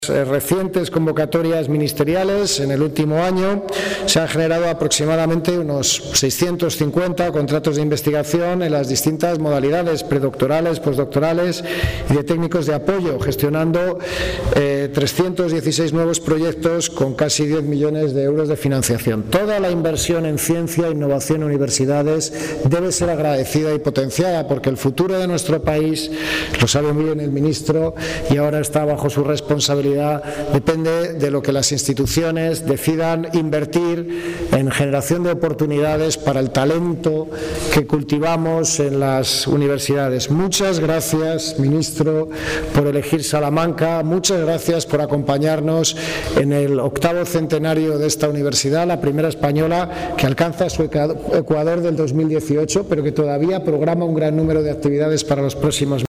Recientes convocatorias ministeriales en el último año se han generado aproximadamente unos 650 contratos de investigación en las distintas modalidades predoctorales, postdoctorales y de técnicos de apoyo, gestionando 316 nuevos proyectos con casi 10 millones de euros de financiación. Toda la inversión en ciencia e innovación en universidades debe ser agradecida y potenciada, porque el futuro de nuestro país, lo sabe muy bien el ministro y ahora está bajo su responsabilidad, depende de lo que las instituciones decidan invertir en generación de oportunidades para el talento que cultivamos en las universidades. Muchas gracias, ministro, por elegir Salamanca. Muchas gracias por acompañarnos en el 8º centenario de esta universidad, la primera española que alcanza su Ecuador del 2018, pero que todavía programa un gran número de actividades para los próximos meses.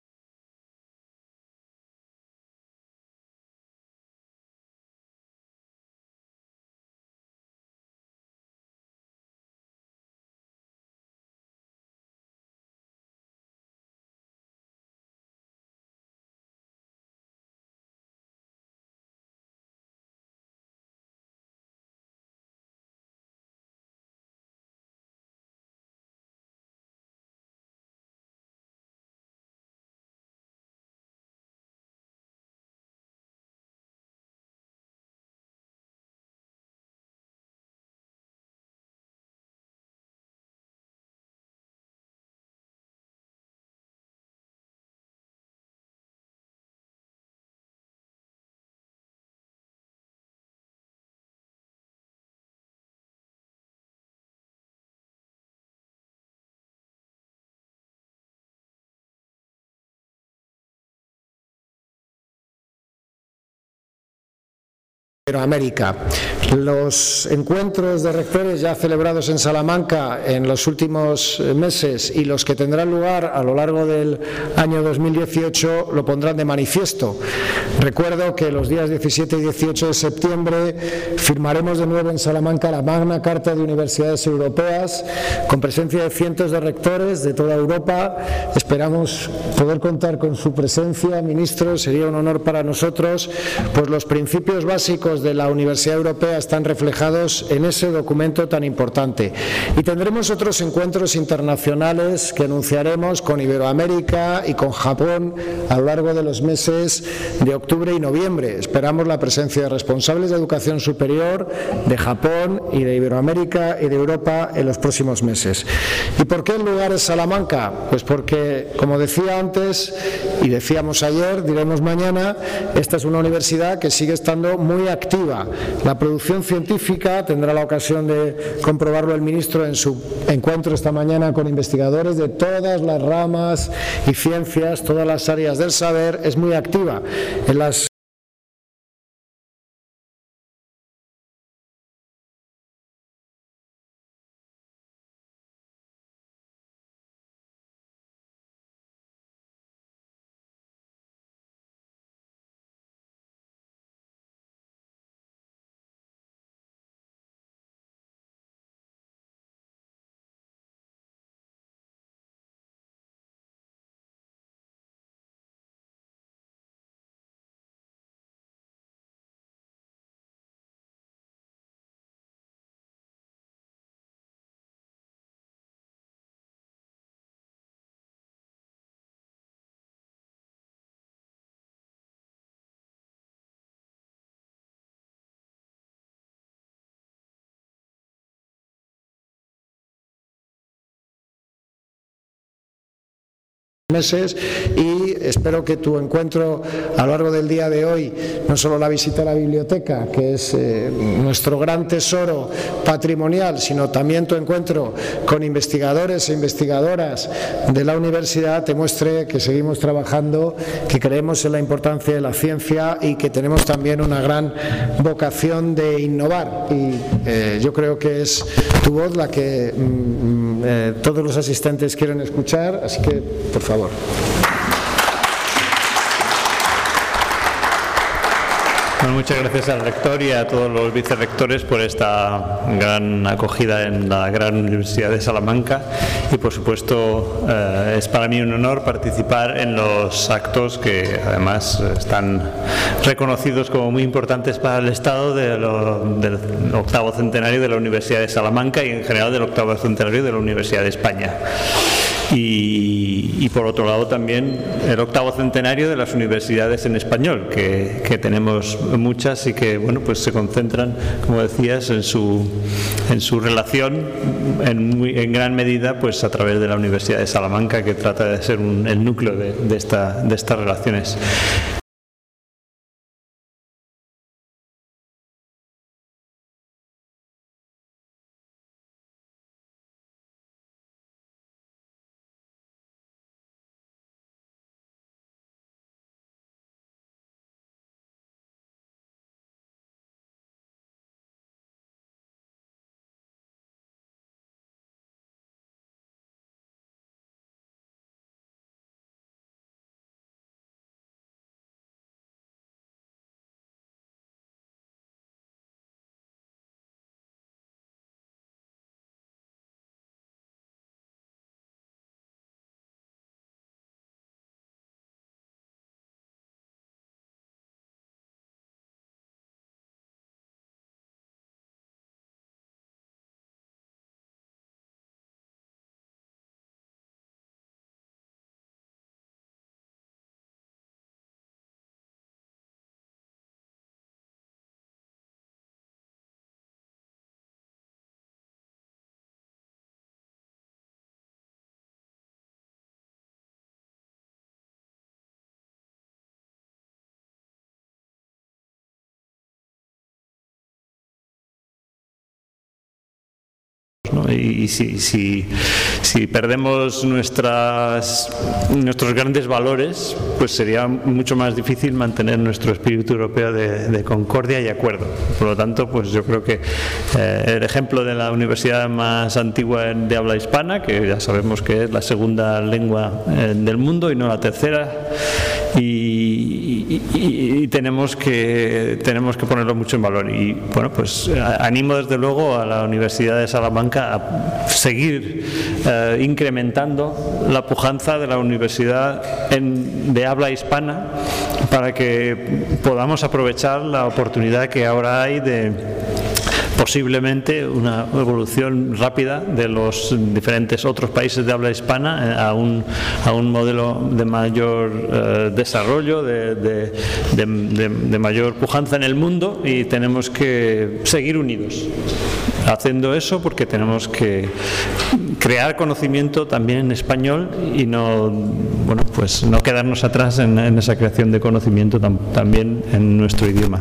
América. Los encuentros de rectores ya celebrados en Salamanca en los últimos meses y los que tendrán lugar a lo largo del año 2018 lo pondrán de manifiesto. Recuerdo que los días 17 y 18 de septiembre firmaremos de nuevo en Salamanca la Magna Carta de Universidades Europeas, con presencia de cientos de rectores de toda Europa. Esperamos poder contar con su presencia, ministro. Sería un honor para nosotros, pues los principios básicos de la Universidad Europea están reflejados en ese documento tan importante. Y tendremos otros encuentros internacionales que anunciaremos con Iberoamérica y con Japón a lo largo de los meses de octubre y noviembre. Esperamos la presencia de responsables de educación superior de Japón y de Iberoamérica y de Europa en los próximos meses. ¿Y por qué el lugar es Salamanca? Pues porque, como decía antes y decíamos ayer, diremos mañana, esta es una universidad que sigue estando muy activa. La producción científica, tendrá la ocasión de comprobarlo el ministro en su encuentro esta mañana con investigadores de todas las ramas y ciencias, todas las áreas del saber, es muy activa. En las meses, y espero que tu encuentro a lo largo del día de hoy, no solo la visita a la biblioteca, que es nuestro gran tesoro patrimonial, sino también tu encuentro con investigadores e investigadoras de la universidad, te muestre que seguimos trabajando, que creemos en la importancia de la ciencia y que tenemos también una gran vocación de innovar. Y yo creo que es tu voz la que todos los asistentes quieren escuchar, así que, por favor. Bueno, muchas gracias al rector y a todos los vicerrectores por esta gran acogida en la gran Universidad de Salamanca, y por supuesto es para mí un honor participar en los actos que además están reconocidos como muy importantes para el Estado del 8º centenario de la Universidad de Salamanca y en general del 8º centenario de la Universidad de España. Y por otro lado también el 8º centenario de las universidades en español, que tenemos muchas y que bueno, pues se concentran, como decías, en su relación en gran medida pues a través de la Universidad de Salamanca, que trata de ser el núcleo de estas relaciones. ¿no? Y si perdemos nuestros grandes valores, pues sería mucho más difícil mantener nuestro espíritu europeo de concordia y acuerdo. Por lo tanto, pues yo creo que el ejemplo de la universidad más antigua de habla hispana, que ya sabemos que es la segunda lengua del mundo y no la tercera, y tenemos que ponerlo mucho en valor. Y bueno, pues animo desde luego a la Universidad de Salamanca a seguir incrementando la pujanza de la universidad de habla hispana, para que podamos aprovechar la oportunidad que ahora hay de posiblemente una evolución rápida de los diferentes otros países de habla hispana a un modelo de mayor desarrollo, de mayor pujanza en el mundo, y tenemos que seguir unidos haciendo eso, porque tenemos que crear conocimiento también en español y no quedarnos atrás en esa creación de conocimiento también en nuestro idioma.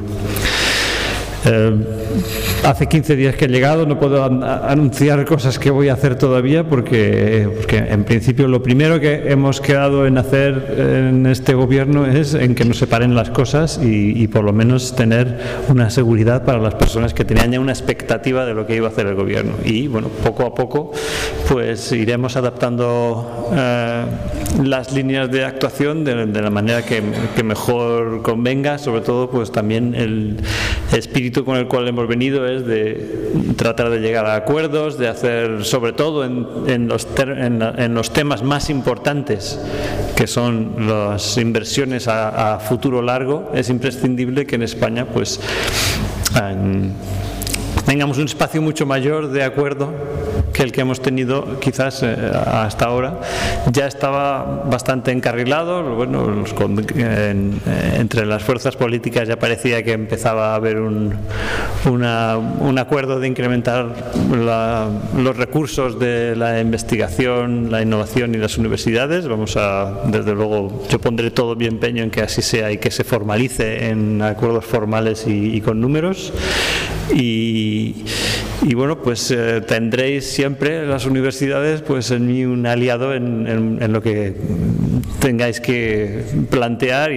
Hace 15 días que he llegado, no puedo anunciar cosas que voy a hacer todavía porque en principio lo primero que hemos quedado en hacer en este gobierno es en que nos separen las cosas y por lo menos tener una seguridad para las personas que tenían ya una expectativa de lo que iba a hacer el gobierno. Y bueno, poco a poco pues iremos adaptando las líneas de actuación de la manera que mejor convenga. Sobre todo pues también el espíritu con el cual hemos venido es de tratar de llegar a acuerdos, de hacer, sobre todo en los temas más importantes, que son las inversiones a futuro largo. Es imprescindible que en España pues tengamos un espacio mucho mayor de acuerdo que el que hemos tenido quizás hasta ahora. Ya estaba bastante encarrilado, bueno, entre las fuerzas políticas ya parecía que empezaba a haber un acuerdo de incrementar los recursos de la investigación, la innovación y las universidades. Desde luego, yo pondré todo mi empeño en que así sea y que se formalice en acuerdos formales y con números. Y bueno, pues tendréis siempre las universidades pues en mí un aliado en lo que tengáis que plantear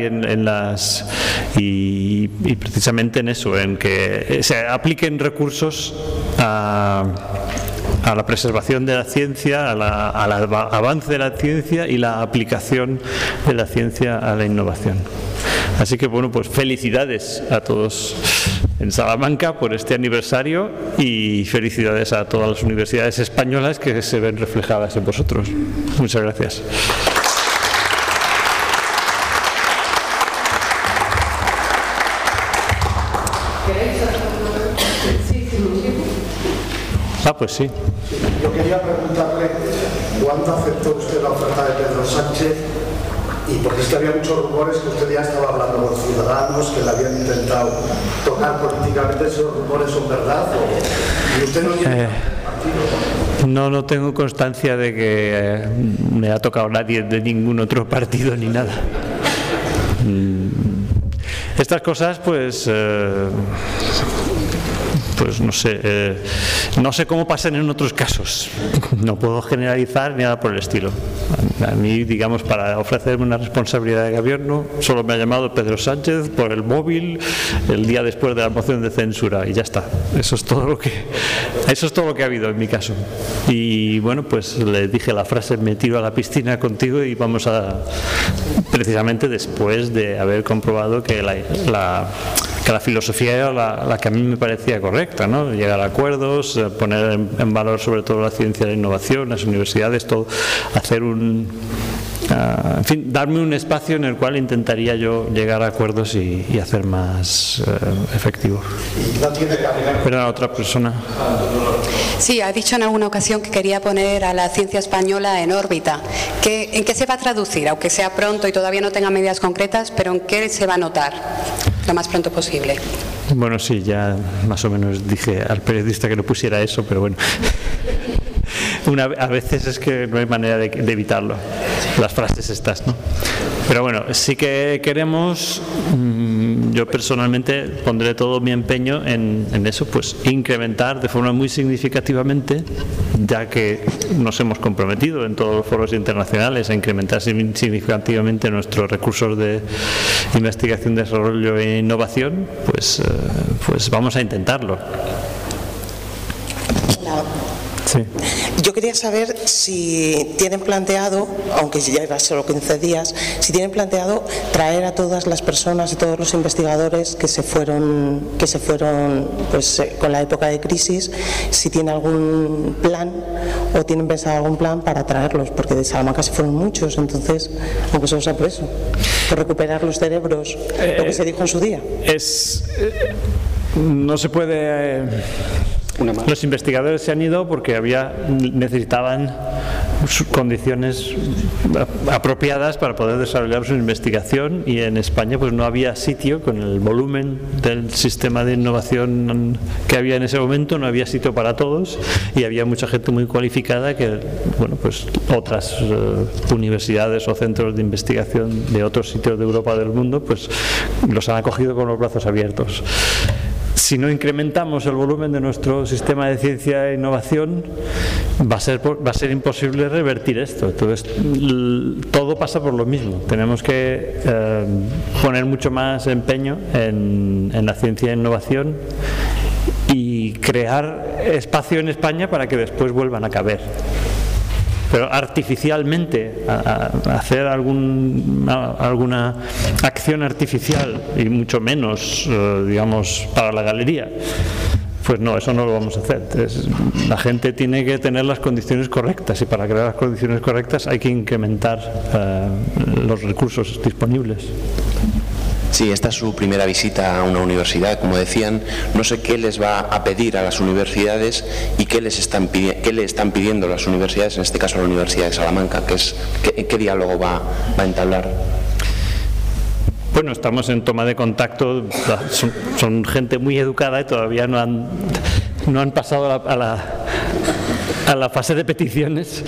y precisamente en eso, en que se apliquen recursos a la preservación de la ciencia, al avance de la ciencia y la aplicación de la ciencia a la innovación. Así que bueno, pues felicidades a todos en Salamanca por este aniversario y felicidades a todas las universidades españolas que se ven reflejadas en vosotros. Muchas gracias. Pues sí. Yo quería preguntarle cuándo aceptó usted la oferta de Pedro Sánchez, y porque es que había muchos rumores que usted ya estaba hablando con Ciudadanos, que le habían intentado tocar políticamente. ¿Esos rumores son verdad? ¿Y usted no tiene partido? No tengo constancia de que me ha tocado nadie de ningún otro partido ni nada. Estas cosas, pues no sé, no sé cómo pasan en otros casos. No puedo generalizar ni nada por el estilo. A mí, digamos, para ofrecerme una responsabilidad de gobierno, solo me ha llamado Pedro Sánchez por el móvil el día después de la moción de censura y ya está. Eso es todo lo que ha habido en mi caso. Y bueno, pues le dije la frase: me tiro a la piscina contigo, y vamos a, precisamente después de haber comprobado que la filosofía era la que a mí me parecía correcta, ¿no? Llegar a acuerdos, poner en valor sobre todo la ciencia y la innovación, las universidades, todo, hacer en fin, darme un espacio en el cual intentaría yo llegar a acuerdos y hacer más efectivo. Pero a otra persona. Sí, ha dicho en alguna ocasión que quería poner a la ciencia española en órbita. ¿En qué se va a traducir? Aunque sea pronto y todavía no tenga medidas concretas, pero ¿en qué se va a notar lo más pronto posible? Bueno, sí, ya más o menos dije al periodista que no pusiera eso, pero bueno. A veces es que no hay manera de evitarlo, las frases estas, ¿no? Pero bueno, sí que queremos, yo personalmente pondré todo mi empeño en eso, pues incrementar de forma muy significativamente, ya que nos hemos comprometido en todos los foros internacionales a incrementar significativamente nuestros recursos de investigación, desarrollo e innovación, pues vamos a intentarlo. Sí. Yo quería saber si tienen planteado, aunque ya era solo 15 días, si tienen planteado traer a todas las personas, a todos los investigadores que se fueron pues, con la época de crisis, si tienen algún plan o tienen pensado algún plan para traerlos, porque de Salamanca se fueron muchos, entonces, aunque solo sea por eso, por recuperar los cerebros, lo que se dijo en su día. No se puede... Los investigadores se han ido porque necesitaban condiciones apropiadas para poder desarrollar su investigación, y en España pues no había sitio, con el volumen del sistema de innovación que había en ese momento, no había sitio para todos, y había mucha gente muy cualificada que, bueno, pues otras universidades o centros de investigación de otros sitios de Europa o del mundo pues los han acogido con los brazos abiertos. Si no incrementamos el volumen de nuestro sistema de ciencia e innovación, va a ser imposible revertir esto. Entonces, todo pasa por lo mismo. Tenemos que poner mucho más empeño en la ciencia e innovación y crear espacio en España para que después vuelvan a caber. Pero artificialmente, hacer alguna acción artificial, y mucho menos, digamos, para la galería, pues no, eso no lo vamos a hacer. Entonces, la gente tiene que tener las condiciones correctas, y para crear las condiciones correctas hay que incrementar los recursos disponibles. Sí, esta es su primera visita a una universidad, como decían. No sé qué les va a pedir a las universidades y qué le están pidiendo las universidades, en este caso la Universidad de Salamanca. ¿Qué diálogo va a entablar? Bueno, estamos en toma de contacto. Son gente muy educada y todavía no han pasado a la fase de peticiones.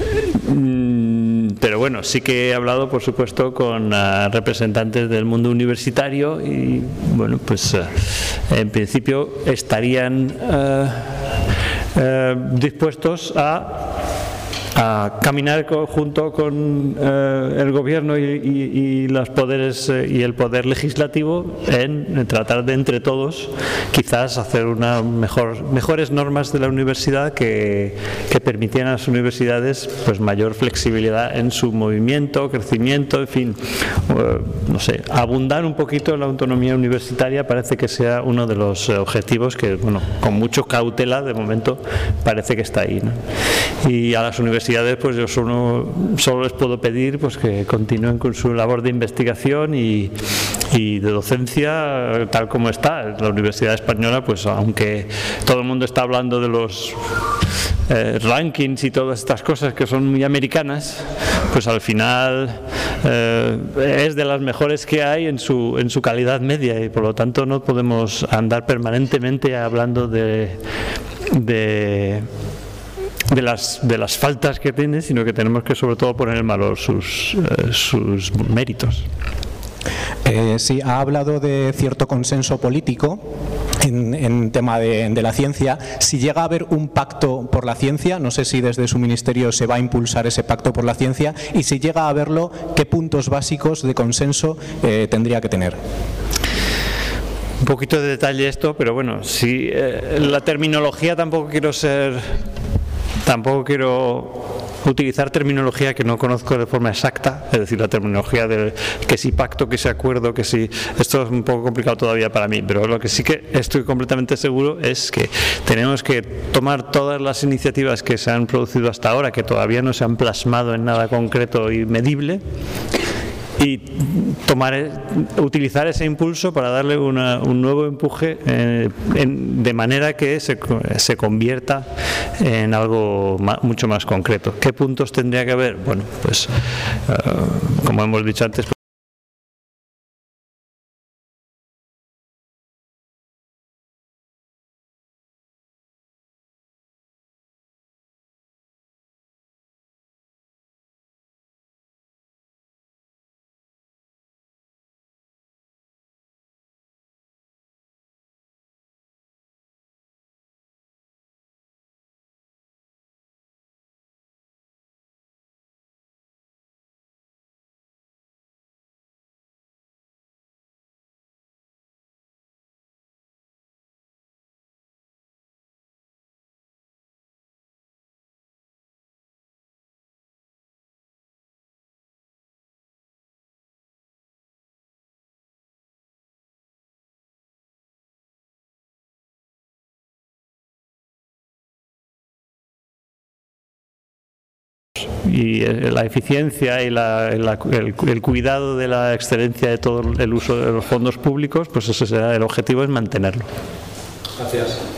Pero bueno, sí que he hablado, por supuesto, con representantes del mundo universitario, y bueno, pues en principio estarían dispuestos a a caminar junto con el gobierno y los poderes y el poder legislativo en tratar de entre todos quizás hacer mejores normas de la universidad que permitieran a las universidades pues mayor flexibilidad en su movimiento, crecimiento, en fin, no sé, abundar un poquito en la autonomía universitaria parece que sea uno de los objetivos que, bueno, con mucho cautela de momento parece que está ahí, ¿no? Y a las universidades pues yo solo les puedo pedir pues que continúen con su labor de investigación y de docencia tal como está. La Universidad Española, pues aunque todo el mundo está hablando de los rankings y todas estas cosas que son muy americanas, pues al final es de las mejores que hay en su calidad media y por lo tanto no podemos andar permanentemente hablando de las faltas que tiene, sino que tenemos que sobre todo poner en valor sus méritos. Sí, ha hablado de cierto consenso político en tema de la ciencia. Si llega a haber un pacto por la ciencia, no sé si desde su ministerio se va a impulsar ese pacto por la ciencia, y si llega a haberlo, ¿qué puntos básicos de consenso tendría que tener? Un poquito de detalle esto, pero bueno, si la terminología tampoco quiero utilizar terminología que no conozco de forma exacta, es decir, la terminología de que si pacto, que si acuerdo, que si... Esto es un poco complicado todavía para mí, pero lo que sí que estoy completamente seguro es que tenemos que tomar todas las iniciativas que se han producido hasta ahora, que todavía no se han plasmado en nada concreto y medible, y utilizar ese impulso para darle un nuevo empuje de manera que se convierta en algo mucho más concreto. ¿Qué puntos tendría que haber? Bueno, pues como hemos dicho antes, y la eficiencia y el cuidado de la excelencia de todo el uso de los fondos públicos, pues ese será el objetivo, es mantenerlo. Gracias.